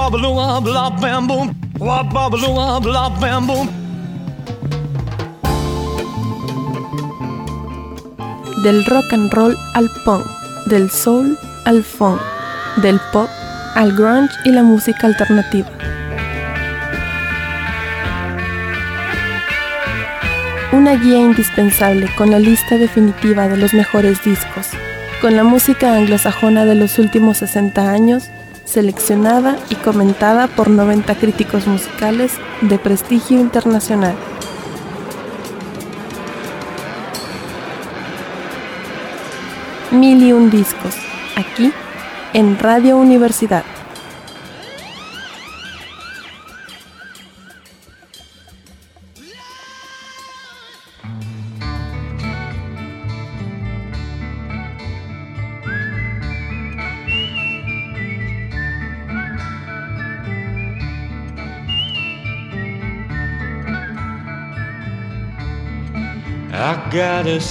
ba-ba-loo, blah, bam, boom. Wa-ba-ba-loo, blah, bam, boom. Del rock and roll al punk, del soul al funk, del pop al grunge y la música alternativa. Una guía indispensable con la lista definitiva de los mejores discos, con la música anglosajona de los últimos 60 años, seleccionada y comentada por 90 críticos musicales de prestigio internacional. Mil y un discos, aquí en Radio Universidad. I got a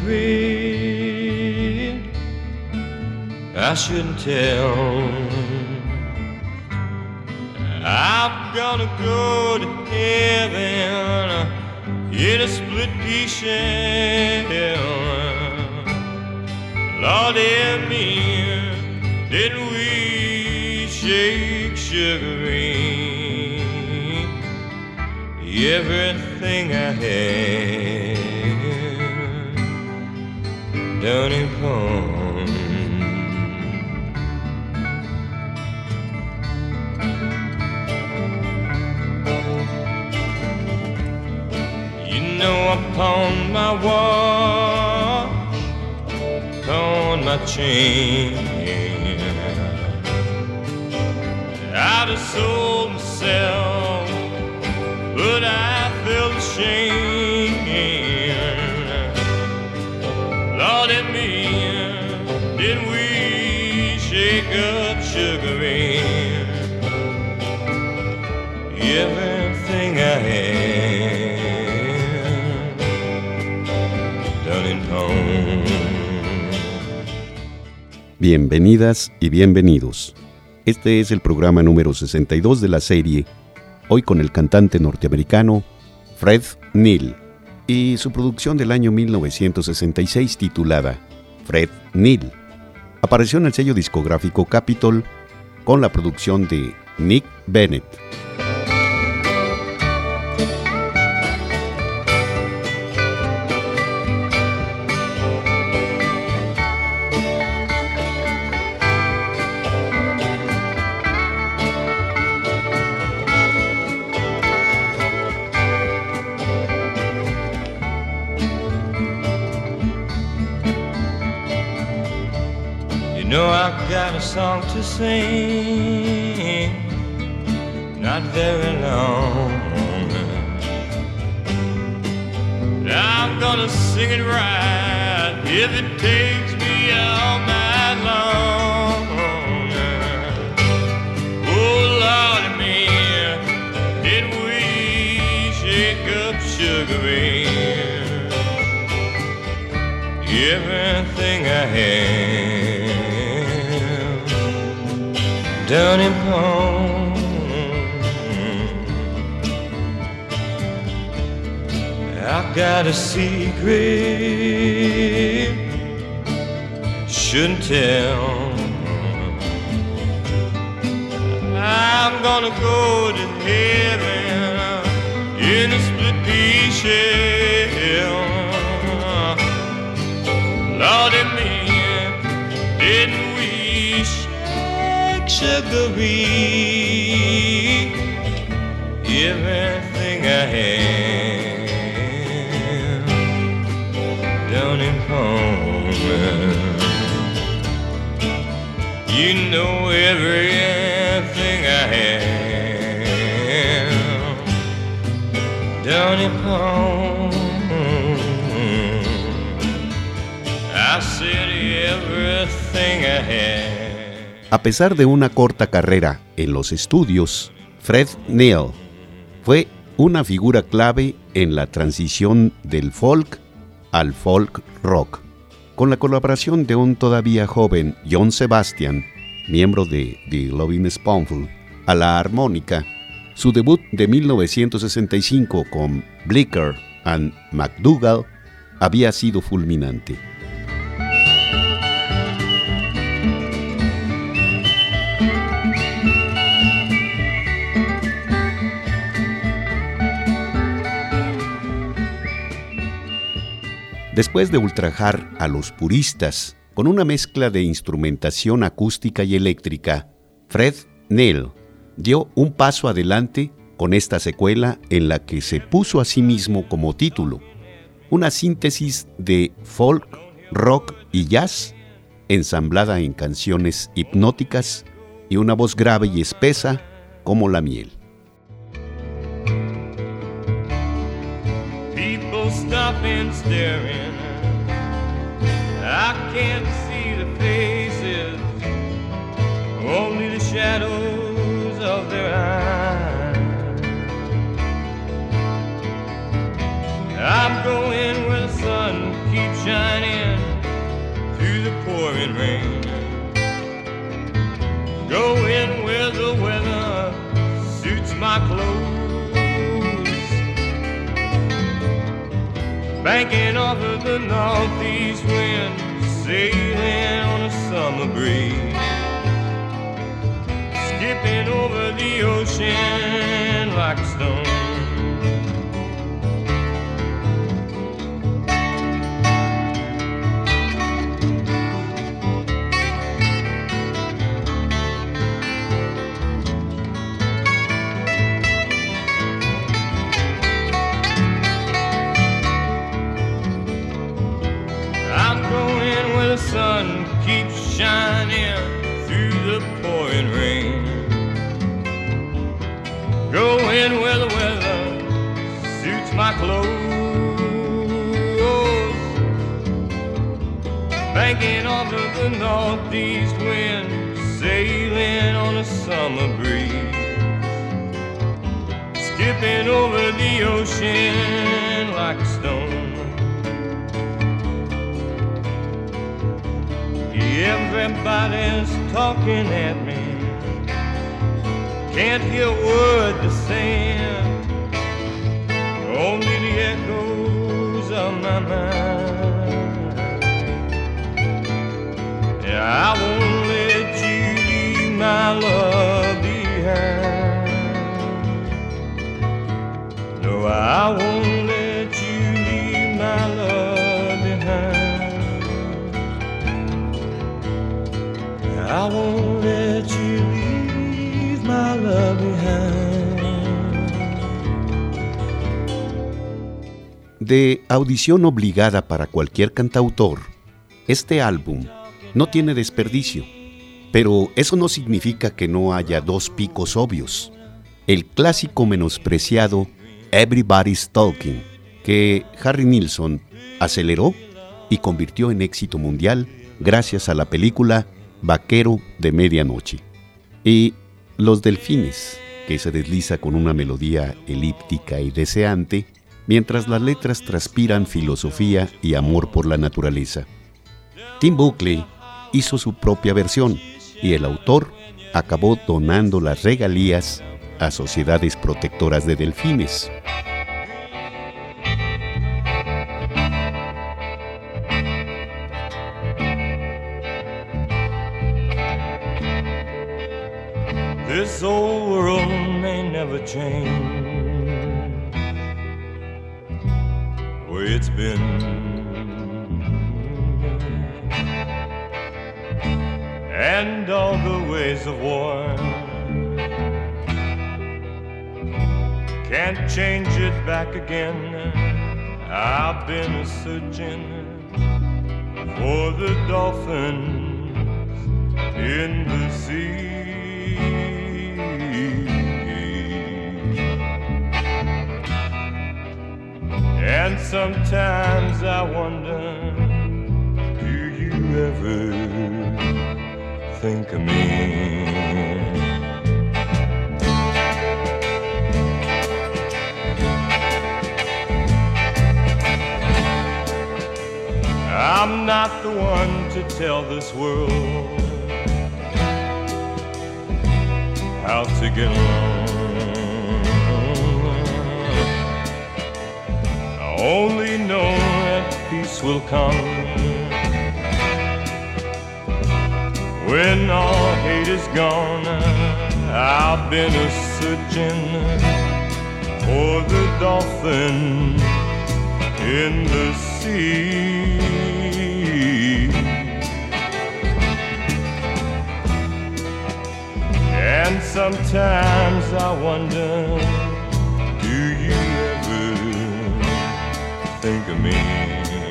secret I shouldn't tell. I'm gonna go to heaven in a split-pea shell. Lord, and me, didn't we shake sugary everything I had down in Palm. You know I pawned my watch, pawned my chain. I'd have sold myself, but I felt ashamed. Lord and me, didn't we shake up sugary everything I had done in home. Bienvenidas y bienvenidos. Este es el programa número 62 de la serie, hoy con el cantante norteamericano Fred Neil y su producción del año 1966 titulada Fred Neil. Apareció en el sello discográfico Capitol con la producción de Nick Bennett. You know I've got a song to sing, not very long. I'm gonna sing it right if it takes me all night long. Oh Lord, me, did we shake up sugary everything I had down in Palm. I've got a secret shouldn't tell. I'm gonna go to heaven in a split-pea shell. Lord and me, didn't we shake sugary everything I had down in Palm? You know everything I had down in Palm. I said everything I had. A pesar de una corta carrera en los estudios, Fred Neil fue una figura clave en la transición del folk al folk rock, con la colaboración de un todavía joven John Sebastian, miembro de The Loving Spoonful, a la armónica, su debut de 1965 con Bleecker and McDougall había sido fulminante. Después de ultrajar a los puristas con una mezcla de instrumentación acústica y eléctrica, Fred Neil dio un paso adelante con esta secuela en la que se puso a sí mismo como título, una síntesis de folk, rock y jazz, ensamblada en canciones hipnóticas y una voz grave y espesa como la miel. Stopping staring, I can't see the faces, only the shadows of their eyes. I'm going where the sun keeps shining through the pouring rain, going where the weather suits my clothes. Banking off of the northeast wind, sailing on a summer breeze, skipping over the ocean like a stone. The sun keeps shining through the pouring rain, going where the weather suits my clothes, banking off of the northeast wind, sailing on a summer breeze, skipping over the ocean like a stone. Everybody's talking at me, can't hear a word they're saying, only the echoes of my mind. Yeah, I won't let you leave my love behind. No, I won't let you leave my love behind. I won't let you leave my love behind. De audición obligada para cualquier cantautor, este álbum no tiene desperdicio, pero eso no significa que no haya dos picos obvios. El clásico menospreciado Everybody's Talking, que Harry Nilsson aceleró y convirtió en éxito mundial gracias a la película Vaquero de Medianoche, y Los Delfines, que se desliza con una melodía elíptica y deseante, mientras las letras transpiran filosofía y amor por la naturaleza. Tim Buckley hizo su propia versión, y el autor acabó donando las regalías a sociedades protectoras de delfines. This old world may never change where it's been, and all the ways of war can't change it back again. I've been searching for the dolphins in the sea. And sometimes I wonder, do you ever think of me? I'm not the one to tell this world how to get along. I only know that peace will come when all hate is gone. I've been a searching for the dolphin in the sea. And sometimes I wonder, do you ever think of me?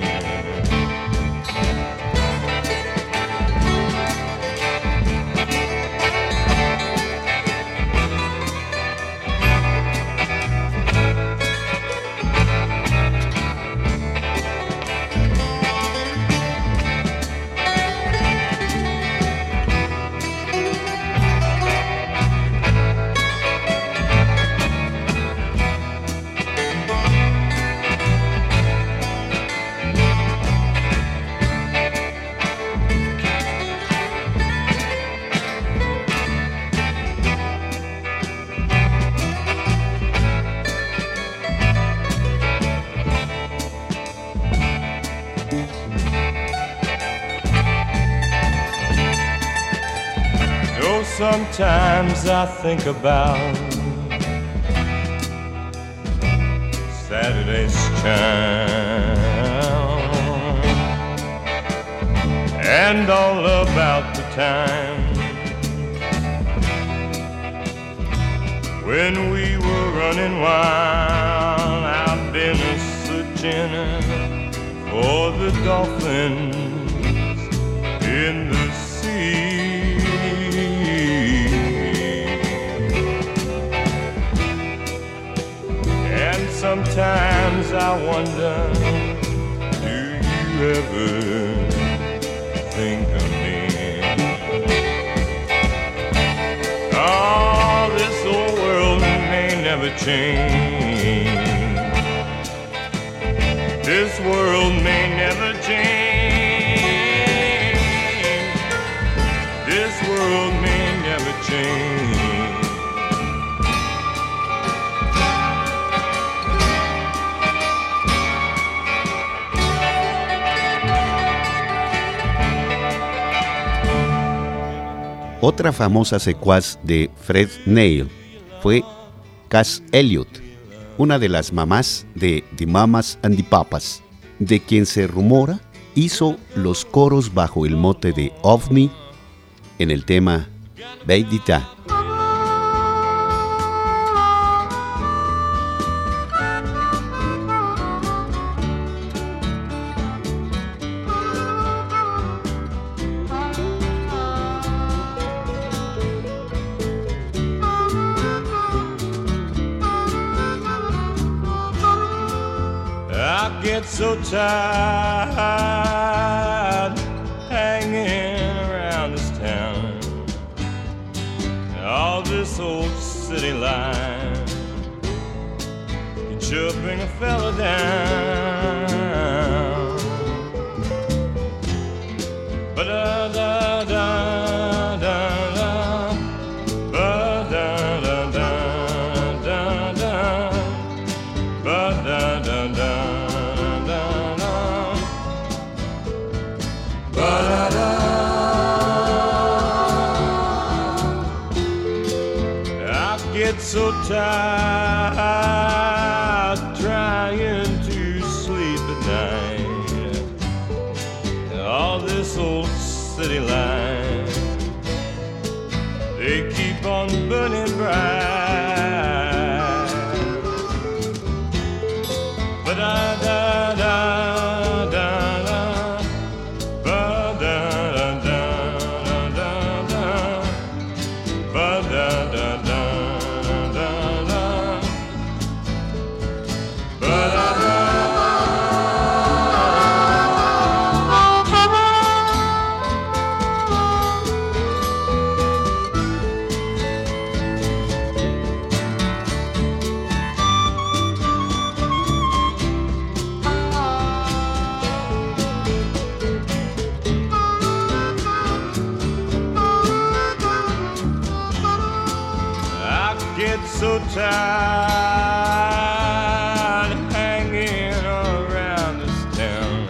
Sometimes I think about Saturday's child and all about the time when we were running wild. I've been searching for the dolphins in the sea. Sometimes I wonder, do you ever think of me? Oh, this old world may never change. This world may never change. This world may never change. Otra famosa secuaz de Fred Neil fue Cass Elliot, una de las mamás de The Mamas and the Papas, de quien se rumora hizo los coros bajo el mote de OVNI en el tema Baby Da. Get so tired hanging around this town, all this old city life, you sure bring a fella down. Ba-da-da-da-da-da, ba-da-da-da-da-da, ba-da-da-da. I get so tired trying to sleep at night. All this old city life, they keep on burning bright. Ba-da-da-da. so tired hanging around this town.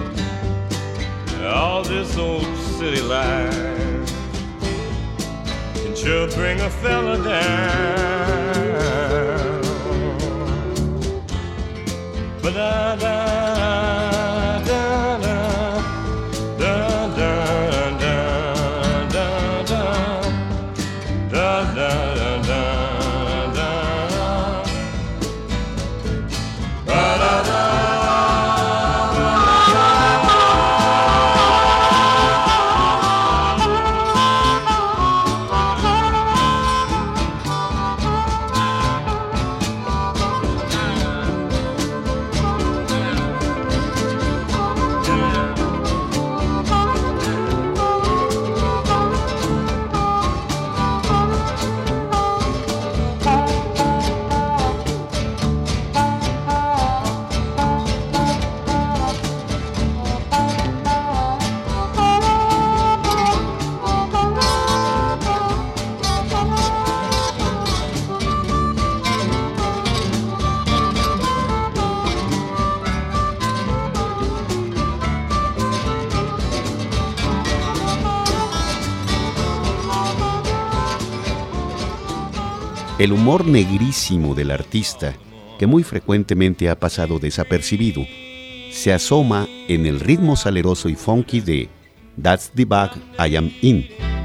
All this old city life can sure bring a fella down. Ba-da-da-da-da. El humor negrísimo del artista, que muy frecuentemente ha pasado desapercibido, se asoma en el ritmo saleroso y funky de That's the Bag I Am In.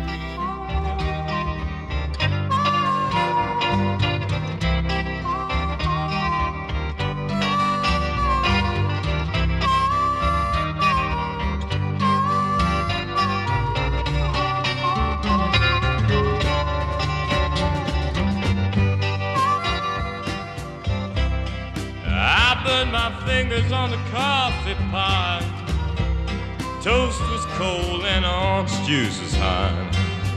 Fingers on the coffee pot. Toast was cold and orange juice was hot.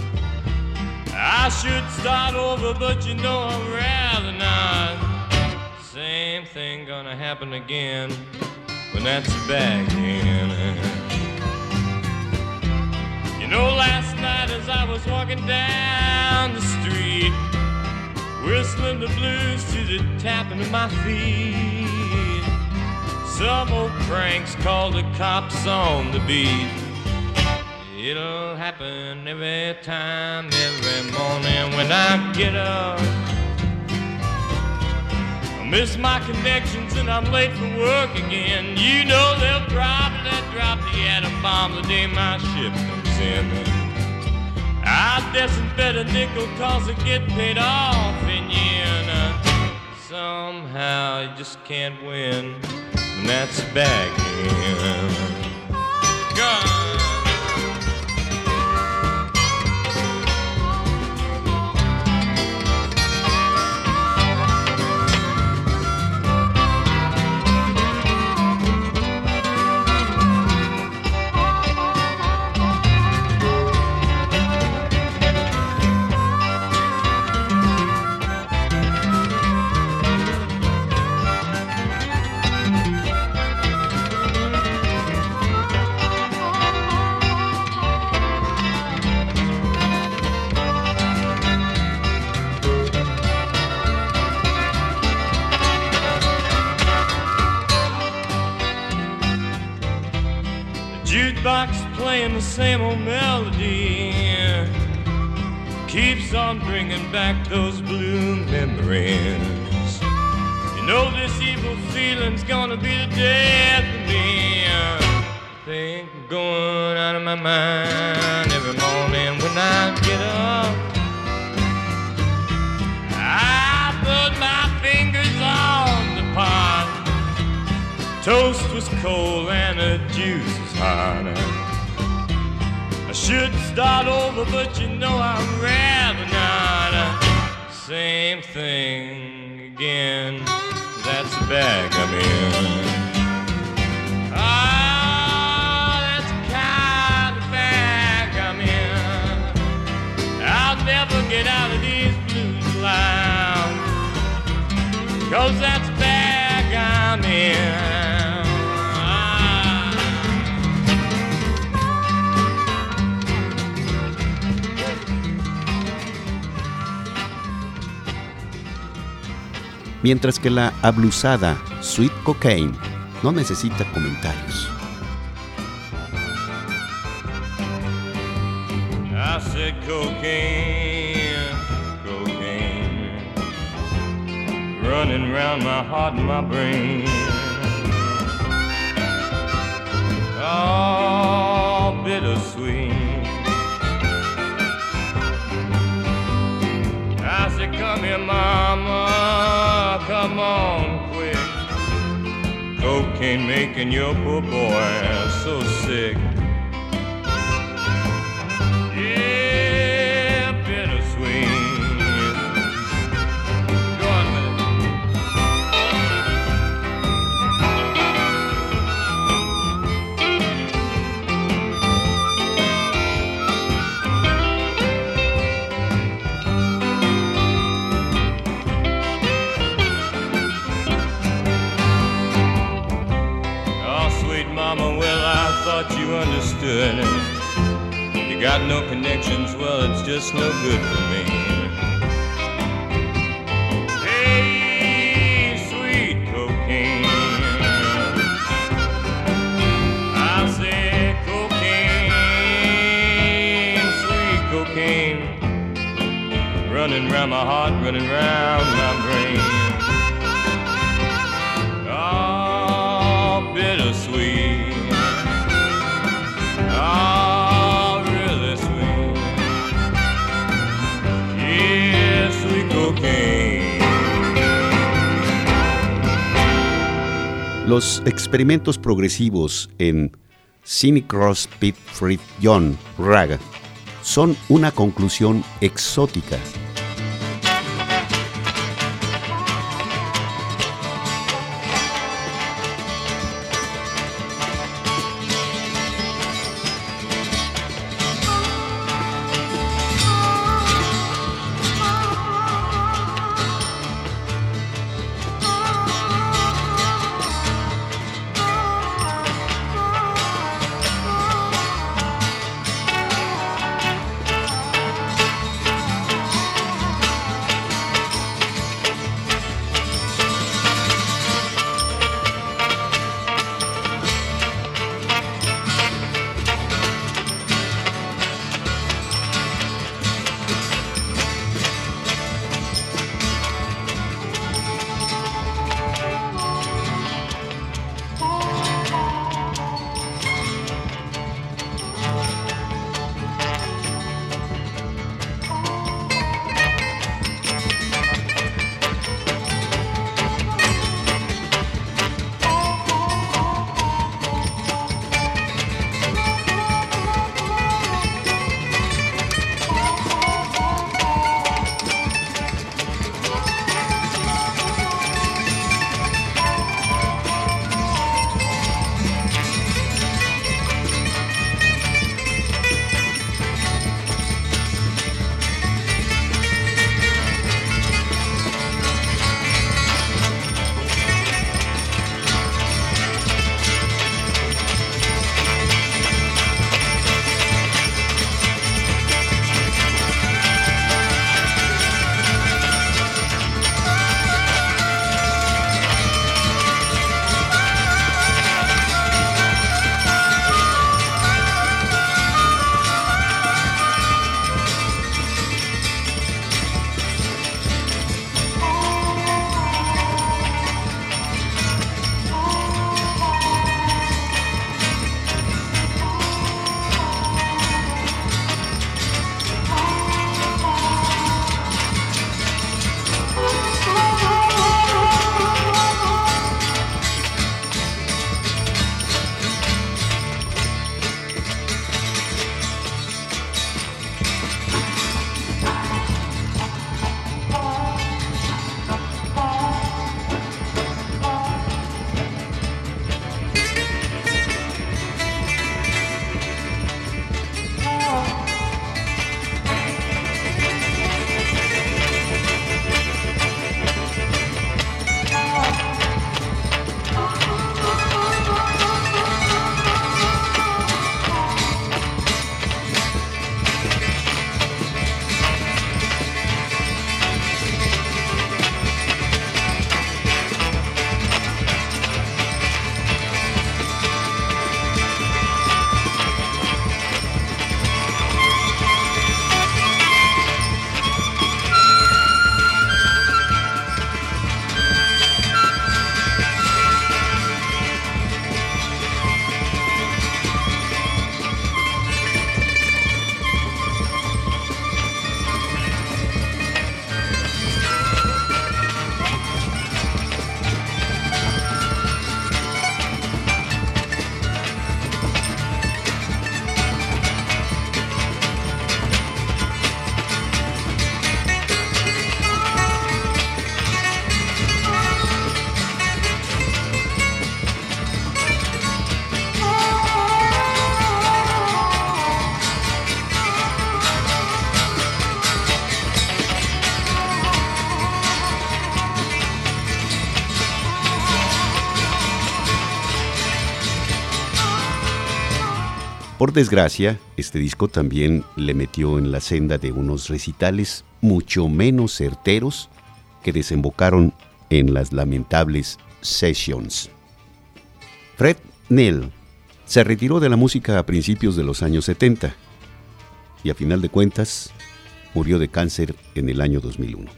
I should start over, but you know I'd rather not. Same thing gonna happen again when that's back in. You know, last night as I was walking down the street, whistling the blues to the tapping of my feet, some old cranks called the cops on the beat. It'll happen every time, every morning when I get up. I miss my connections and I'm late for work again. You know they'll probably drop the atom bomb the day my ship comes in. I disinfect a nickel cause I get paid off in yen. Somehow you just can't win. And that's back in. God. Jukebox playing the same old melody keeps on bringing back those blue memories. You know this evil feeling's gonna be the death of me. I think I'm going out of my mind every morning when I get up. I put my fingers on the pot. Toast was cold and the juice was hot. I should start over, but you know I'd rather not. Same thing again, that's the bag I'm in. Ah, that's the kind of bag I'm in. I'll never get out of these blues alive, 'cause that's the bag I'm in. mientras que la ablusada Sweet Cocaine no necesita comentarios. I said cocaine, cocaine, running round my heart and my brain. Oh, bittersweet. I said, come here, mama, come on quick. Cocaine making your poor boy so sick. Yeah, bittersweet. Go on with it. Oh, sweet mama, well, I thought you understood. You got no connections, well, it's just no good for me. Hey, sweet cocaine, I say cocaine, sweet cocaine, running round my heart, running round my brain. Oh, bittersweet. Oh, really sweet. Yeah, sweet cocaine. Los experimentos progresivos en Sidney Crosby, Pete Fred John Raga son una conclusión exótica. Por desgracia, este disco también le metió en la senda de unos recitales mucho menos certeros que desembocaron en las lamentables Sessions. Fred Neil se retiró de la música a principios de los años 70 y a final de cuentas murió de cáncer en el año 2001.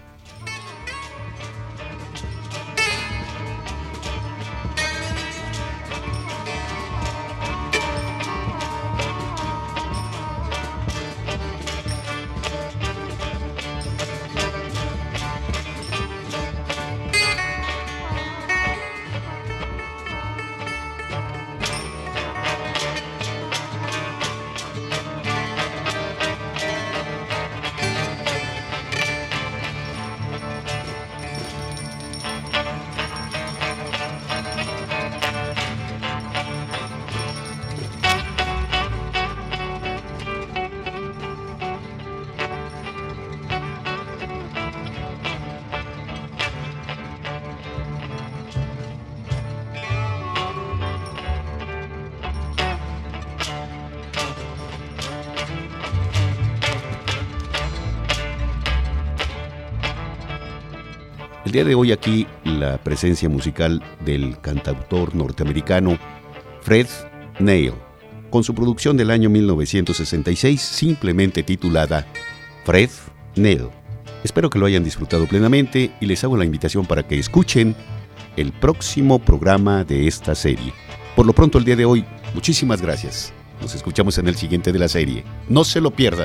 El día de hoy aquí la presencia musical del cantautor norteamericano Fred Neil, con su producción del año 1966 simplemente titulada Fred Neil. Espero que lo hayan disfrutado plenamente y les hago la invitación para que escuchen el próximo programa de esta serie. Por lo pronto el día de hoy, muchísimas gracias. Nos escuchamos en el siguiente de la serie. No se lo pierdan.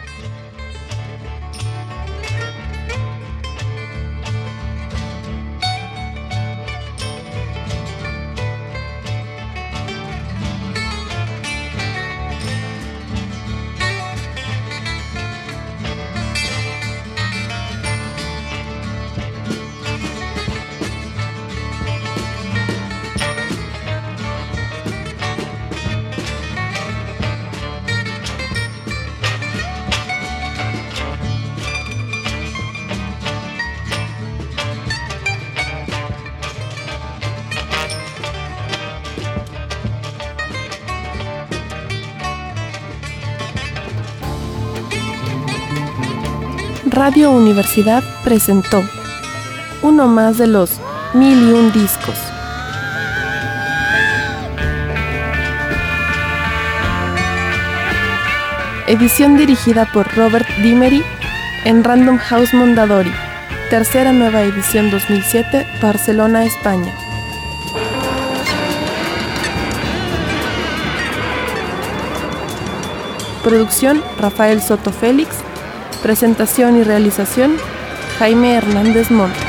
Radio Universidad presentó uno más de los 1001 discos. Edición dirigida por Robert Dimery en Random House Mondadori. Tercera nueva edición 2007, Barcelona, España. Producción Rafael Soto Félix. Presentación y realización Jaime Hernández Montes.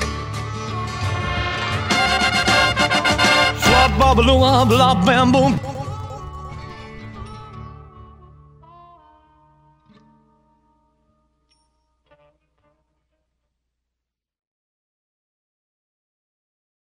Blah blah blah blah bam boom.